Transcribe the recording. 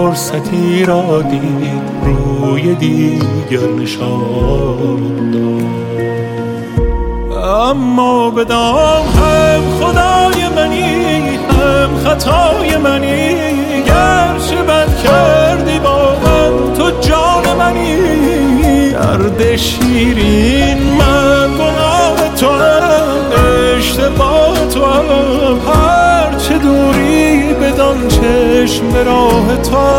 فرصتی را دید روی دیگر نشان داد. اما بدان هم خدای منی هم خطای منی، گرچه بد کردی با من تو جان منی. درد شیرین من گناه تو هم، اشتباه تو هم، هرچه دوری بدان چشم به راه تو.